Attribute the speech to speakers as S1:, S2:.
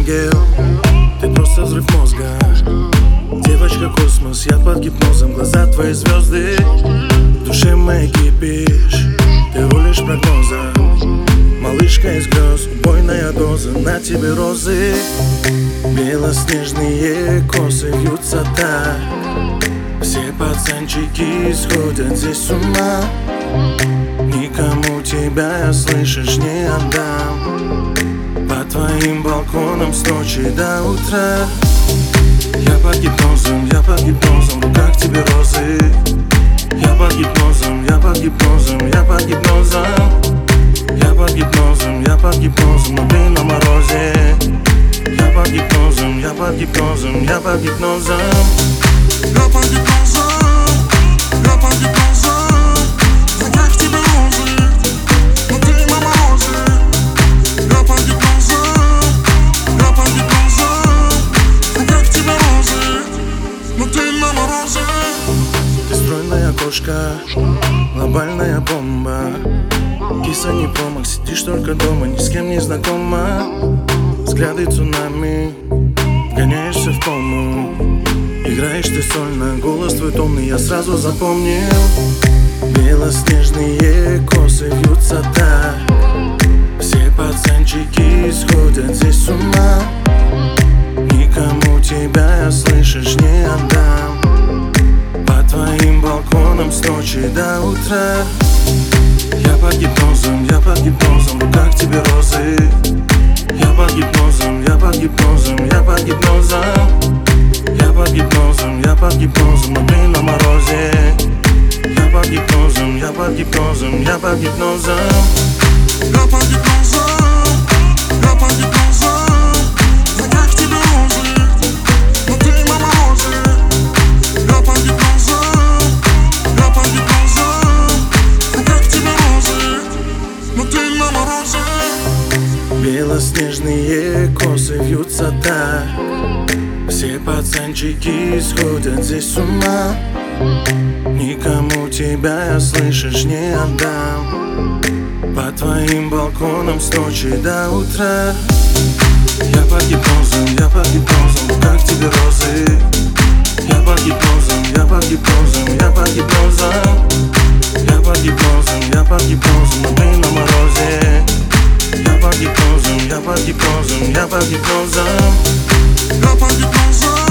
S1: ангел, ты просто взрыв мозга. Девочка космос, я под гипнозом, глаза твои звезды. В душе моей кипишь, ты рулишь прогнозом. Малышка из грез, убойная доза, на тебе розы. Белоснежные косы вьются так. Все пацанчики сходят здесь с ума. Никому тебя, слышишь, не отдам. По твоим балконам с ночи до утра. Я под гипнозом, в руках тебе розы. Я под гипнозом, я под гипнозом, я под гипнозом. Я под гипнозом, но ты на морозе. Я под гипнозом, я под гипнозом, я под гипнозом.
S2: Я под гипнозом, я под гипнозом. В руках тебе розы, но ты на морозе. Я под гипнозом, я под гипнозом. В руках тебе розы, но ты на морозе.
S1: Ты стройная кошка, глобальная бомба. Киса не промах, сидишь только дома, ни с кем не знакома. Взгляды цунами, вгоняешься в кому. Играешь ты сольно, голос твой томный, я сразу запомнил. Белоснежные косы вьются так. Все пацанчики сходят здесь с ума. Никому тебя, слышишь, не отдам. По твоим балконам с ночи до утра. Я под гипнозом, в руках тебе розы. Я под гипнозом, я под гипнозом, я под гипнозом. Я под гипнозом, но ты на морозе. Я под гипнозом, я под гипнозом, я под гипнозом.
S2: Я под гипнозом, я под гипнозом. В руках тебе розы, но ты на морозе. Я под гипнозом, я под гипнозом. В руках тебе розы, но ты на морозе.
S1: Белоснежные косы вьются так. Все пацанчики сходят здесь с ума. Никому тебя, слышишь, не отдам. По твоим балконам с ночи до утра. Я под гипнозом, в руках тебе розы. Я под гипнозом, я под гипнозом, я под гипнозом. Я под гипнозом, но ты на морозе. Я под гипнозом, я под гипнозом, я под гипнозом.
S2: Я под гипнозом.